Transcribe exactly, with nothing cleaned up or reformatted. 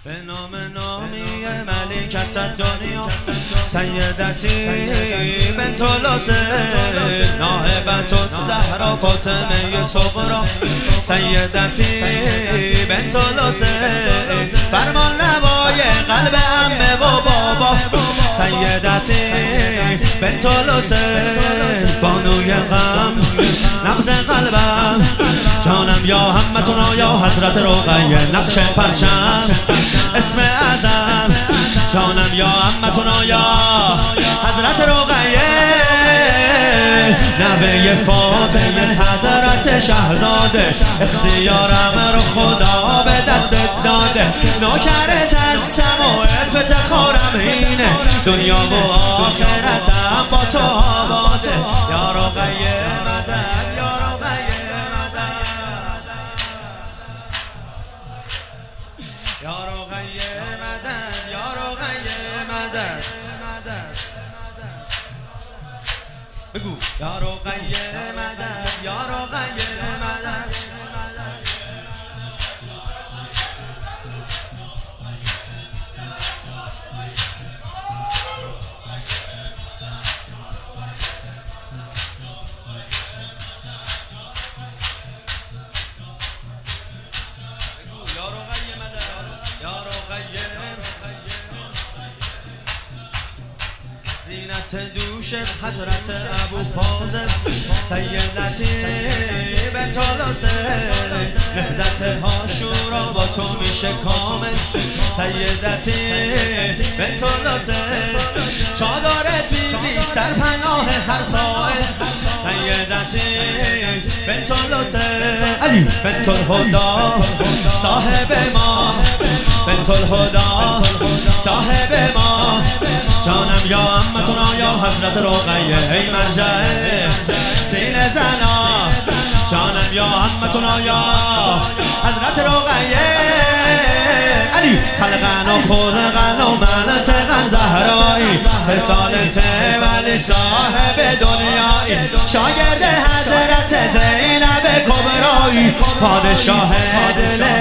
به نام نامی ملکت دنیا سیدتی بنت الحسین ناهبت الزهرا فاطمه صغرا سیدتی بنت الحسین فرمان نوای قلب عمه و بابا سیدتی بنت الحسین بانوی غم نبض قلبم جانم یا همتون یا حضرت رقیه نقش پرچم اسم اعظم جانم یا همتون یا حضرت رقیه نوه فاطمه حضرت شهزاده اختیارم رو خدا به دستت داده نوکرت هستم و افتخارم اینه دنیا و آخرتم با تو آباده یا رقیه مدد یا رقیه مدد یا رقیه مدد یا رقیه مدد بگو یا رقیه مدد یا رقیه مدد زینت دوش حضرت ابو فاضل سیدتی بنت الحسین نهضت عاشورا با تو میشه کامل سیدتی بنت الحسین چادرت بیبی سرپناه هر سائل سیدتی بنت الحسین علی بنت الهدی صاحب ما بنت الهدی صاحب ما جانم یا امتون یا حضرت رقیه ای مرجع سینه زنا جانم یا امتون یا حضرت رقیه علی خلقن و خلقن و منطقن زهرایی سه سالته ولی صاحب دنیایی شاگرد حضرت زینب کبرایی پادشاه دل